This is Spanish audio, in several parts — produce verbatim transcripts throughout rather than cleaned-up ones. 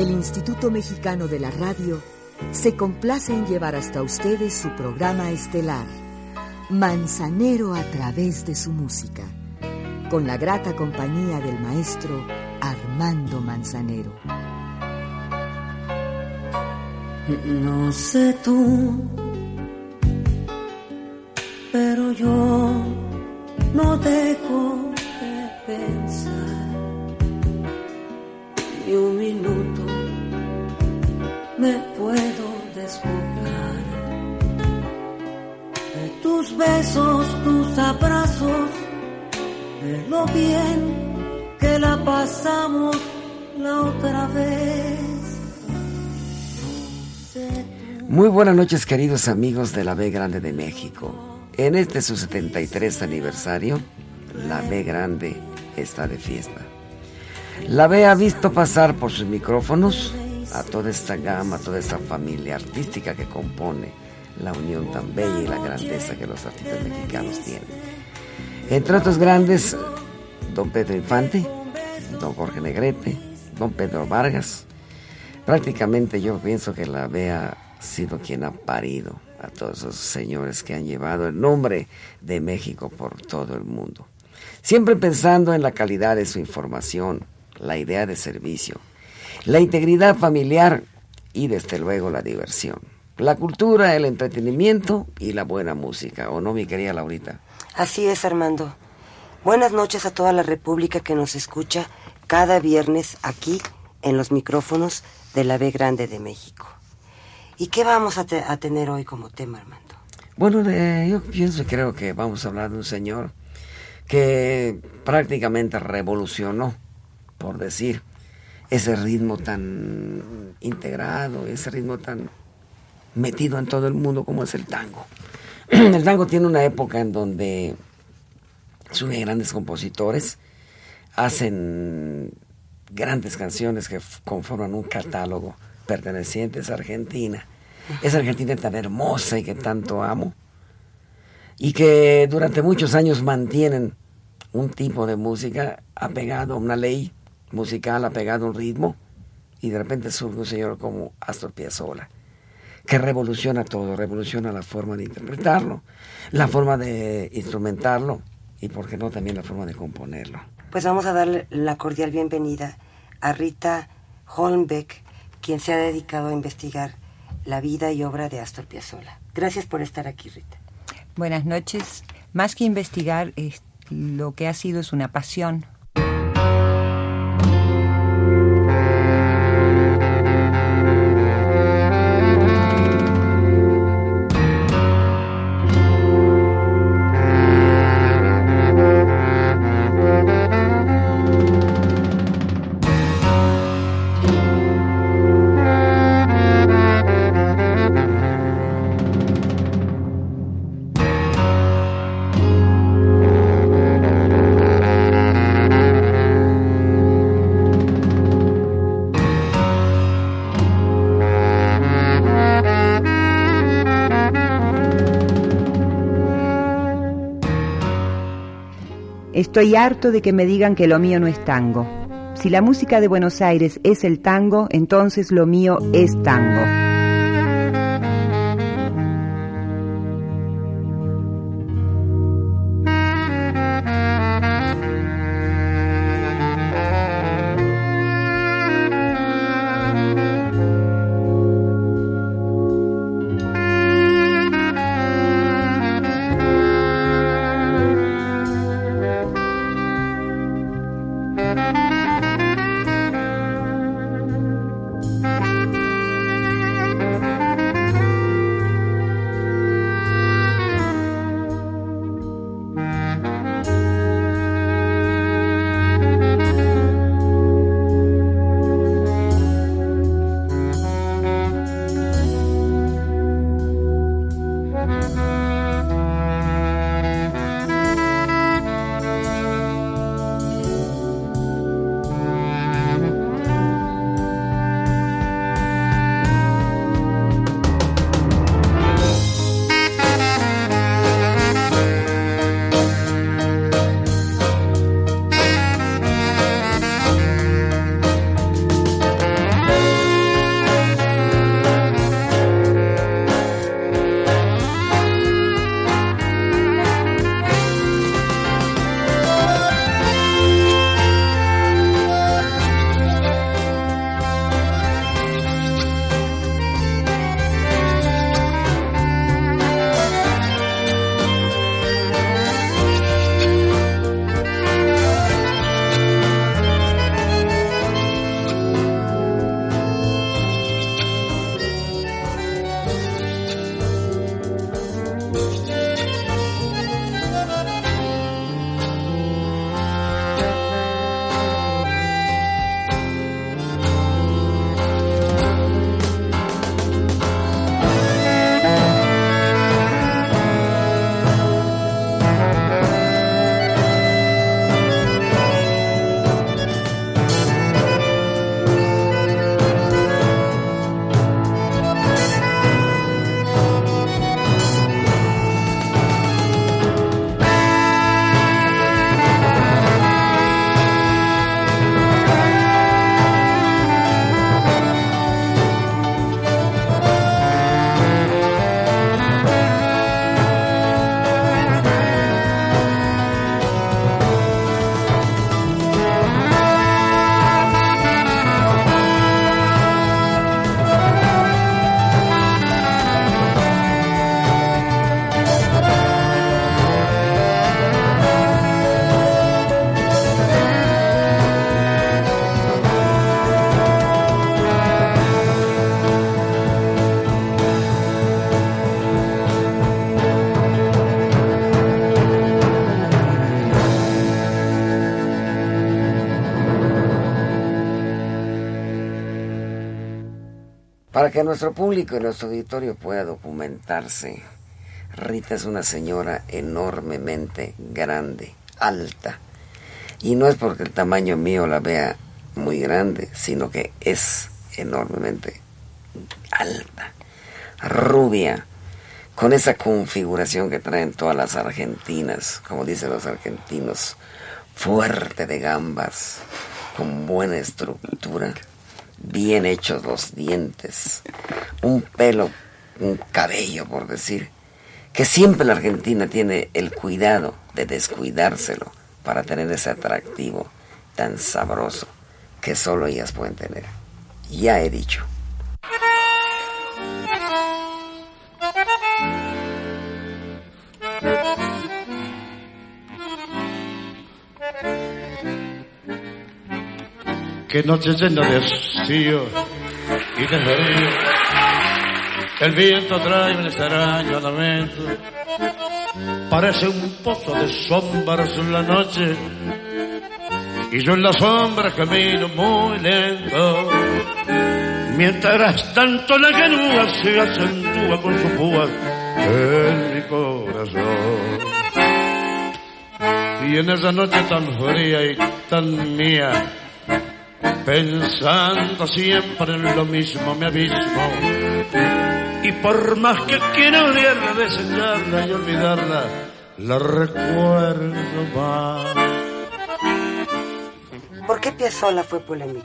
el Instituto Mexicano de la Radio se complace en llevar hasta ustedes su programa estelar, Manzanero a través de su música, con la grata compañía del maestro Armando Manzanero. No sé tú, pero yo no dejo de pensar ni un minuto me puedo despojar de tus besos, tus abrazos, de lo bien que la pasamos la otra vez. Muy buenas noches, queridos amigos de la B Grande de México. En este su setenta y tres aniversario, la B Grande está de fiesta. La B ha visto pasar por sus micrófonos a toda esta gama, toda esta familia artística que compone la unión tan bella y la grandeza que los artistas mexicanos tienen. Entre otros grandes, don Pedro Infante, don Jorge Negrete, don Pedro Vargas. Prácticamente yo pienso que la B ha sido quien ha parido a todos esos señores que han llevado el nombre de México por todo el mundo. Siempre pensando en la calidad de su información, la idea de servicio, la integridad familiar y desde luego la diversión, la cultura, el entretenimiento y la buena música. ¿O no, mi querida Laurita? Así es, Armando. Buenas noches a toda la República que nos escucha cada viernes aquí en los micrófonos de la B Grande de México. ¿Y qué vamos a, te- a tener hoy como tema, Armando? Bueno, eh, yo pienso y creo que vamos a hablar de un señor que prácticamente revolucionó, por decir, ese ritmo tan integrado, ese ritmo tan metido en todo el mundo como es el tango. El tango tiene una época en donde surgen grandes compositores, hacen grandes canciones que f- conforman un catálogo pertenecientes a Argentina. Esa Argentina tan hermosa y que tanto amo, y que durante muchos años mantienen un tipo de música apegado a una ley musical, apegado a un ritmo, y de repente surge un señor como Astor Piazzolla, que revoluciona todo, revoluciona la forma de interpretarlo, la forma de instrumentarlo, y por qué no también la forma de componerlo. Pues vamos a darle la cordial bienvenida a Rita Holmbeck, quien se ha dedicado a investigar la vida y obra de Astor Piazzolla. Gracias por estar aquí, Rita. Buenas noches. Más que investigar, es, lo que ha sido es una pasión. Estoy harto de que me digan que lo mío no es tango. Si la música de Buenos Aires es el tango, entonces lo mío es tango. Para que nuestro público y nuestro auditorio pueda documentarse, Rita es una señora enormemente grande, alta. Y no es porque el tamaño mío la vea muy grande, sino que es enormemente alta, rubia, con esa configuración que traen todas las argentinas, como dicen los argentinos, fuerte de gambas, con buena estructura, bien hechos los dientes, un pelo, un cabello, por decir, que siempre la Argentina tiene el cuidado de descuidárselo para tener ese atractivo tan sabroso que solo ellas pueden tener. Ya he dicho. Qué noche llena de hastío y de frío. El viento trae un extraño lamento. Parece un pozo de sombras en la noche. Y yo en la sombra camino muy lento. Mientras tanto la llanura se acentúa con su púa en mi corazón. Y en esa noche tan fría y tan mía, pensando siempre en lo mismo me abismo. Y por más que quiera odiarla, desecharla y olvidarla, la recuerdo más. ¿Por qué Piazzolla fue polémico?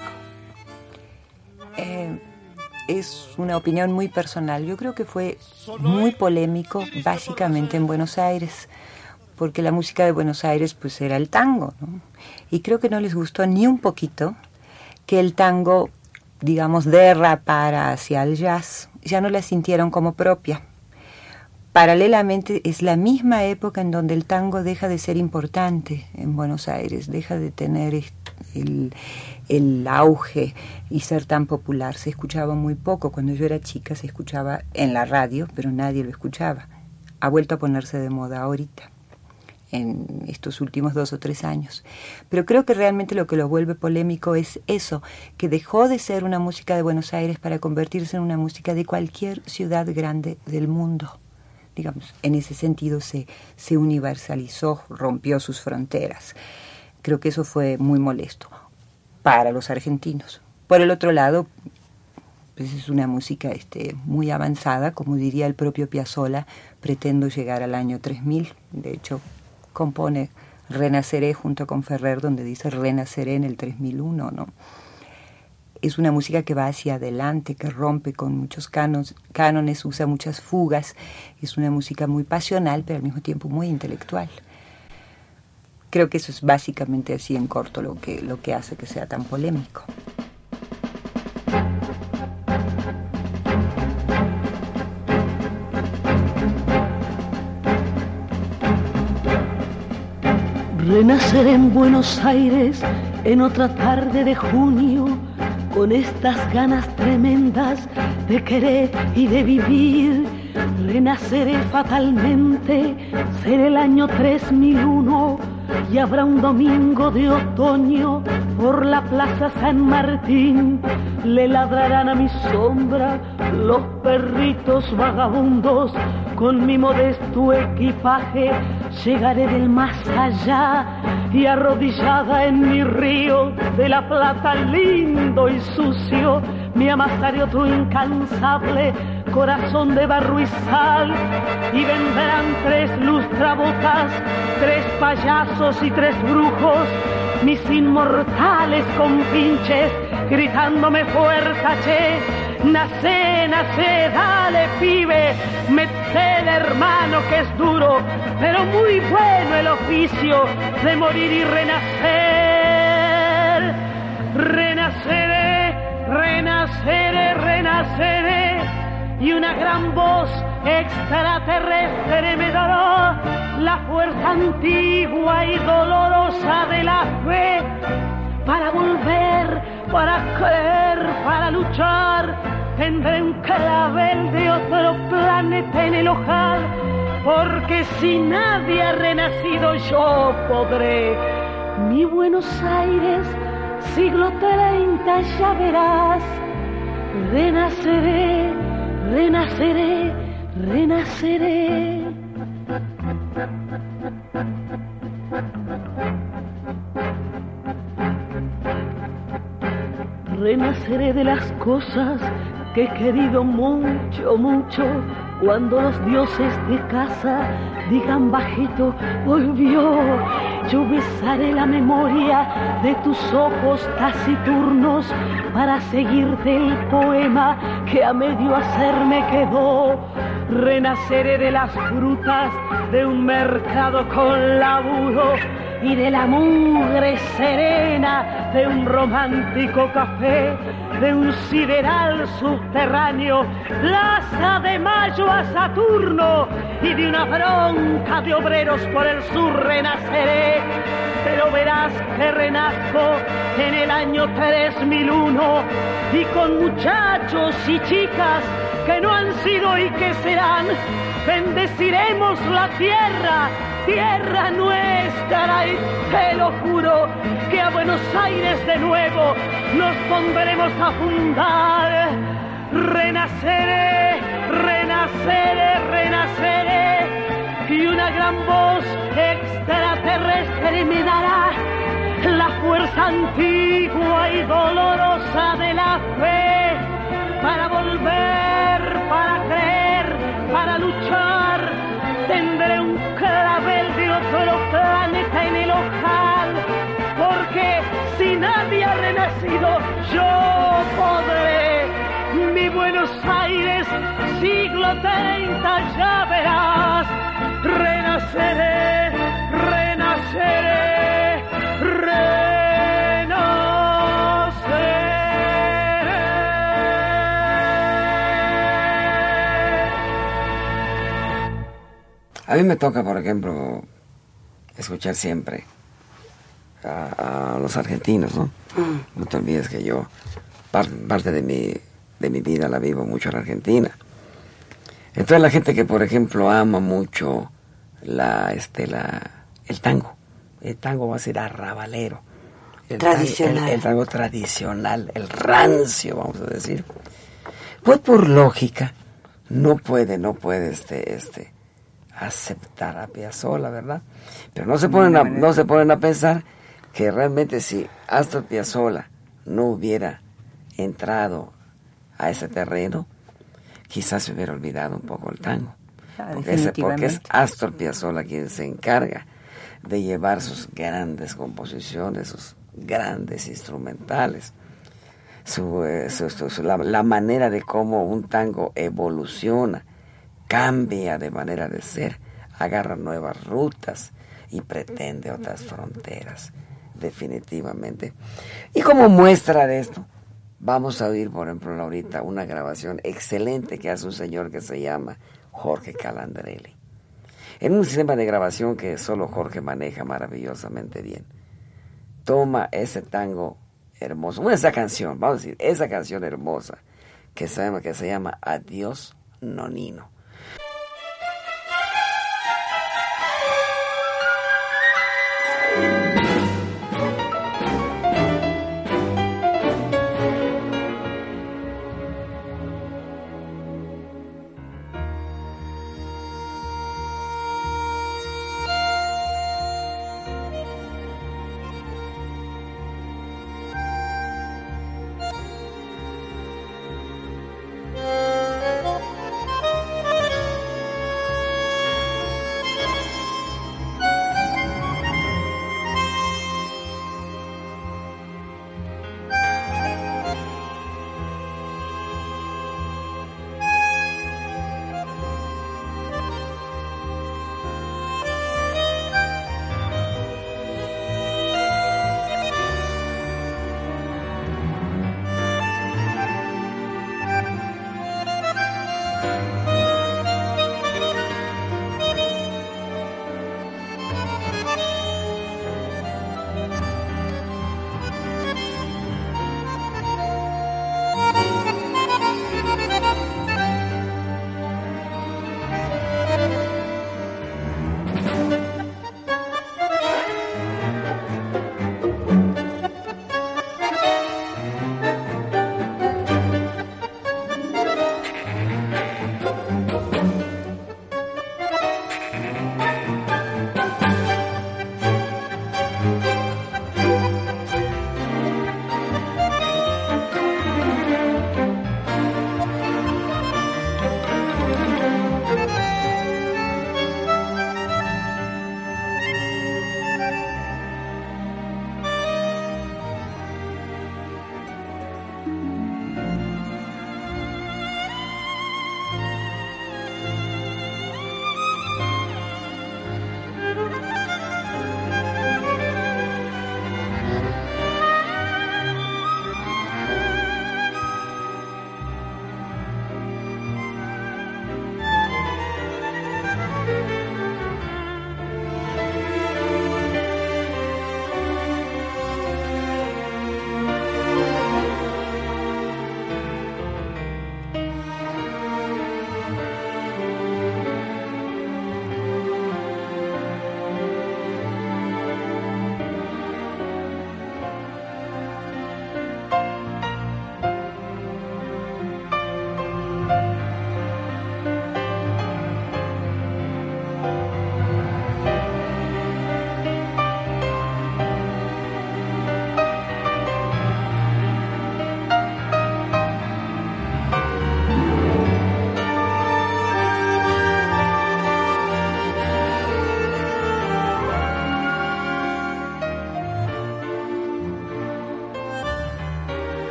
Eh, es una opinión muy personal. Yo creo que fue muy polémico básicamente en Buenos Aires, porque la música de Buenos Aires pues era el tango, ¿no? Y creo que no les gustó ni un poquito que el tango, digamos, derrapara hacia el jazz. Ya no la sintieron como propia. Paralelamente, es la misma época en donde el tango deja de ser importante en Buenos Aires, deja de tener el, el auge y ser tan popular. Se escuchaba muy poco. Cuando yo era chica se escuchaba en la radio, pero nadie lo escuchaba. Ha vuelto a ponerse de moda ahorita, en estos últimos dos o tres años. Pero creo que realmente lo que lo vuelve polémico es eso, que dejó de ser una música de Buenos Aires para convertirse en una música de cualquier ciudad grande del mundo. Digamos, en ese sentido se, se universalizó, rompió sus fronteras. Creo que eso fue muy molesto para los argentinos. Por el otro lado, pues es una música este, muy avanzada, como diría el propio Piazzolla, pretendo llegar al año tres mil, de hecho compone Renaceré junto con Ferrer, donde dice Renaceré en el tres mil uno, ¿no? Es una música que va hacia adelante, que rompe con muchos cánones, cánones, usa muchas fugas. Es una música muy pasional, pero al mismo tiempo muy intelectual. Creo que eso es básicamente así en corto lo que, lo que hace que sea tan polémico. Renacer en Buenos Aires en otra tarde de junio, con estas ganas tremendas de querer y de vivir. Renaceré fatalmente, será el año tres mil uno y habrá un domingo de otoño por la plaza San Martín. Le ladrarán a mi sombra los perritos vagabundos. Con mi modesto equipaje llegaré del más allá y arrodillada en mi río de la Plata lindo y sucio me amasaré otro incansable corazón de barro y sal, y vendrán tres lustrabotas, tres payasos y tres brujos, mis inmortales compinches, gritándome fuerza, che, nace, nace, dale pibe, metele hermano que es duro, pero muy bueno el oficio de morir y renacer. Renaceré, renaceré, renaceré, y una gran voz extraterrestre me dará la fuerza antigua y dolorosa de la fe para volver, para creer, para luchar. Tendré un clavel de otro planeta en el ojal, porque si nadie ha renacido yo podré. Mi Buenos Aires, siglo treinta, ya verás, renaceré, renaceré, renaceré. Renaceré de las cosas que he querido mucho, mucho. Cuando los dioses de casa digan bajito, volvió. Yo besaré la memoria de tus ojos taciturnos para seguirte el poema que a medio hacer me quedó. Renaceré de las frutas de un mercado con laburo y de la mugre serena de un romántico café, de un sideral subterráneo, Plaza de Mayo a Saturno, y de una bronca de obreros por el sur renaceré. Pero verás que renazco en el año tres mil uno y con muchachos y chicas que no han sido y que serán. Bendeciremos la tierra, tierra nuestra, y te lo juro que a Buenos Aires de nuevo nos pondremos a fundar. Renaceré, renaceré, renaceré, y una gran voz extraterrestre me dará la fuerza antigua y dolorosa de la fe para volver, para creer, para luchar. Tendré un clavel de otro planeta en el ojal, porque si nadie ha renacido, yo podré. Mi Buenos Aires, siglo treinta, ya verás. Renaceré, renaceré, renaceré. A mí me toca, por ejemplo, escuchar siempre a, a los argentinos, ¿no? Mm. No te olvides que yo, par, parte de mi, de mi vida la vivo mucho en Argentina. Entonces la gente que, por ejemplo, ama mucho la, este, la, el tango. El tango va a ser arrabalero. El tradicional. Tango, el, el tango tradicional, el rancio, vamos a decir. Pues por lógica, no puede, no puede este, este, aceptar a Piazzolla, ¿verdad? Pero no se ponen a, no se ponen a pensar que realmente si Astor Piazzolla no hubiera entrado a ese terreno, quizás se hubiera olvidado un poco el tango. Ah, porque, ese, porque es Astor Piazzolla quien se encarga de llevar sus grandes composiciones, sus grandes instrumentales, su, eh, su, su, su, la, la manera de cómo un tango evoluciona, cambia de manera de ser, agarra nuevas rutas y pretende otras fronteras, definitivamente. Y como muestra de esto, vamos a oír, por ejemplo, ahorita una grabación excelente que hace un señor que se llama Jorge Calandrelli, en un sistema de grabación que solo Jorge maneja maravillosamente bien. Toma ese tango hermoso, bueno, esa canción, vamos a decir, esa canción hermosa que se llama, que se llama Adiós Nonino.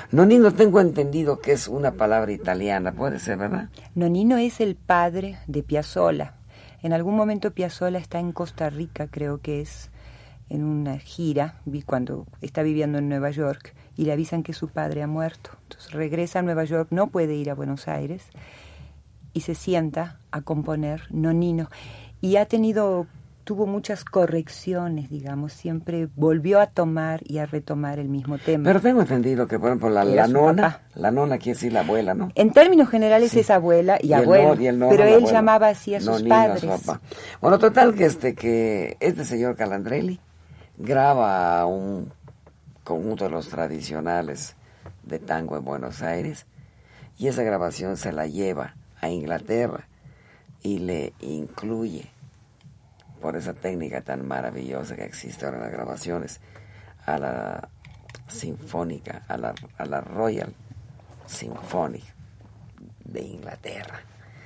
Nonino tengo entendido que es una palabra italiana, puede ser, ¿verdad? Nonino es el padre de Piazzolla. En algún momento Piazzolla está en Costa Rica, creo que es, en una gira, cuando está viviendo en Nueva York, y le avisan que su padre ha muerto. Entonces regresa a Nueva York, no puede ir a Buenos Aires, y se sienta a componer Nonino. Y ha tenido... tuvo muchas correcciones, digamos, siempre volvió a tomar y a retomar el mismo tema. Pero tengo entendido que, por ejemplo, la, la nona, la nona quiere decir la abuela, ¿no? En términos generales sí. es abuela y, y abuelo, no, y el nono, pero él abuela. llamaba así a sus Nonino, padres. A su papá. Bueno, total que este que este señor Calandrelli graba un conjunto de los tradicionales de tango en Buenos Aires y esa grabación se la lleva a Inglaterra y le incluye, por esa técnica tan maravillosa que existe ahora en las grabaciones, a la sinfónica, a la, a la Royal Symphony de Inglaterra.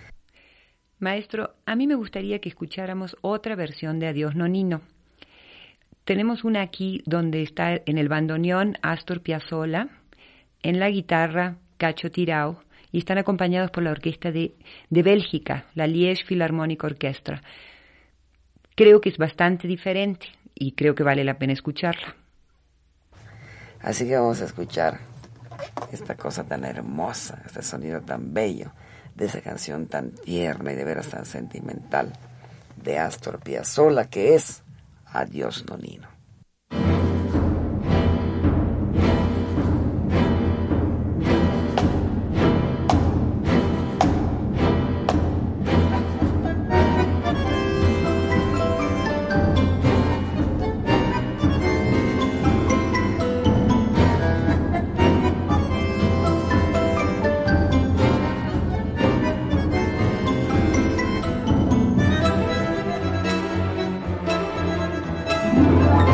Maestro, a mí me gustaría que escucháramos otra versión de Adiós Nonino. Tenemos una aquí donde está en el bandoneón Astor Piazzolla, en la guitarra Cacho Tirao, y están acompañados por la orquesta de, de Bélgica, la Liège Philharmonic Orchestra. Creo que es bastante diferente y creo que vale la pena escucharla. Así que vamos a escuchar esta cosa tan hermosa, este sonido tan bello, de esa canción tan tierna y de veras tan sentimental de Astor Piazzolla, que es Adiós Nonino. Thank you.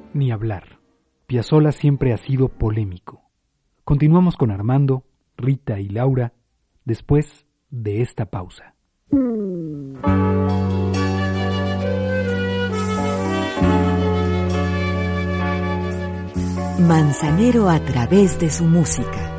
Ni hablar. Piazzolla siempre ha sido polémico. Continuamos con Armando, Rita y Laura después de esta pausa. Manzanero a través de su música.